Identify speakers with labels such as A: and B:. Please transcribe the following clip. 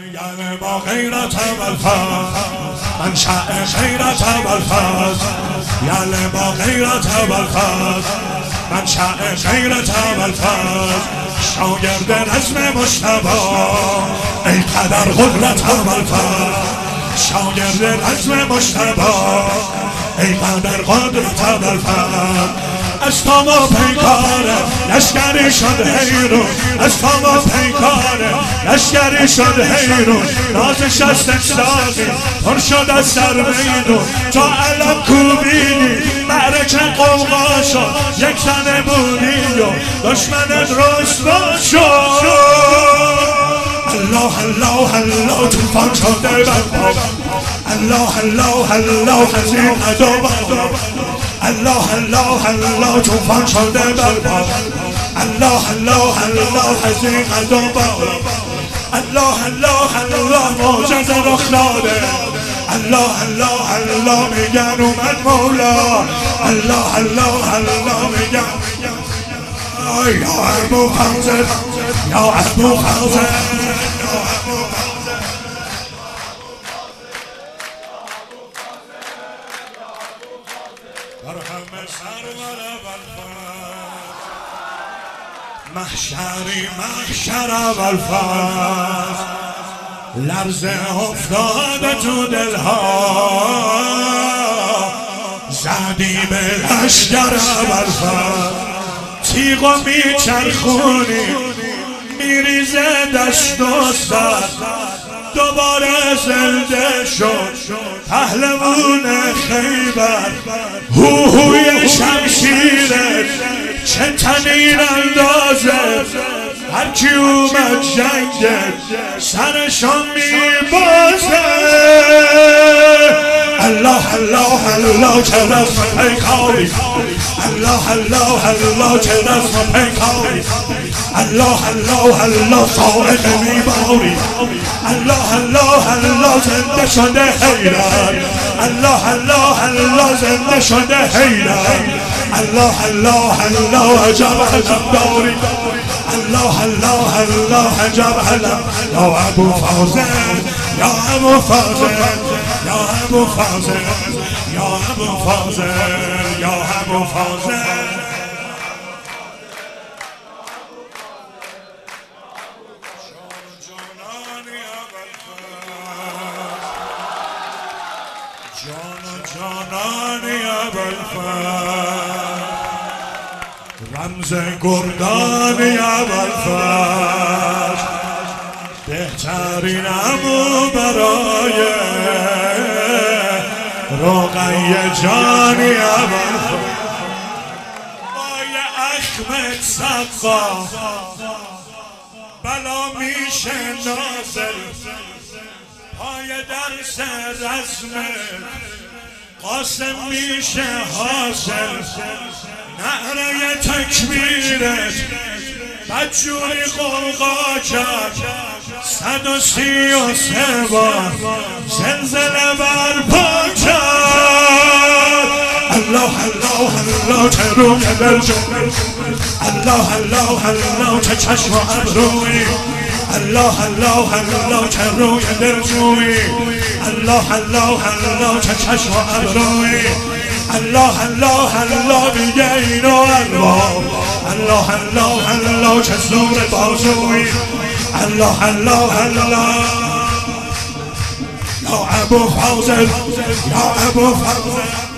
A: یعنی با غیرت والفضل منشأ غیرت والفضل یعنی با غیرت والفضل منشأ غیرت والفضل شاگرد نظم مجتبی ای قدر قدرت والفضل شاگرد نظم مجتبی ای قدر قدرت والفضل از تو و پیکاره لشکری شد حیرون از تو و پیکاره لشکری شد حیرون نازش از سکساقی پر شد از سر میدون تا علم کوبیدی معرکه قوقا شد یک تنه بودی و دشمنت رسوا شد الله الله الله توفان شده بر الله الله الله حزین عدو الله الله الله توفان شده بر الله الله الله حزین عدو الله الله الله معجزه رخ داده الله الله الله میگن اومد مولا الله الله الله میگن یا ابو فضل یا ابو فضل محشری محشر والفضل لرزه افتاده تو دلها زدی به لشکر والفضل تیغو میچرخونی میریزه دست و سر دوباره زنده شد پهلوان خیبر هوهوی شمشیرت چه تنین اندازه هرکی اومد جنگت سرشان میبازه الله الله الله چه رسم پیکاری الله الله الله چه رسم پیکاری الله الله الله صاعق میباری الله الله الله زنده شده حیران الله الله الله زنده شده حیران الله الله الله عجب عجب داری الله الله الله عجب عجب یا ابو فاضل یا ابو فاضل یا ابو فاضل یا ابو فاضل یا ابو فاضل جانانی ابوالفضل رمز گردانی ابوالفضل بهترین عمو برای رقیه جانی ابوالفضل آی احمد سقا بلا میشه نازل پای درس رزم قاسم میشه حاصل نعره تکبیرت بدجوری قرقا کرد 133 بار زلزله برپا کرد الله الله الله چه روی دل جوی الله الله الله چه چشم و ابروی الله الله الله چه روی دل جوی الله الله الله چه چشم و ابروی الله الله الله میگه اینو الله الله الله الله چه زور بازوی الله الله الله یا ابو فاضل یا ابو فاضل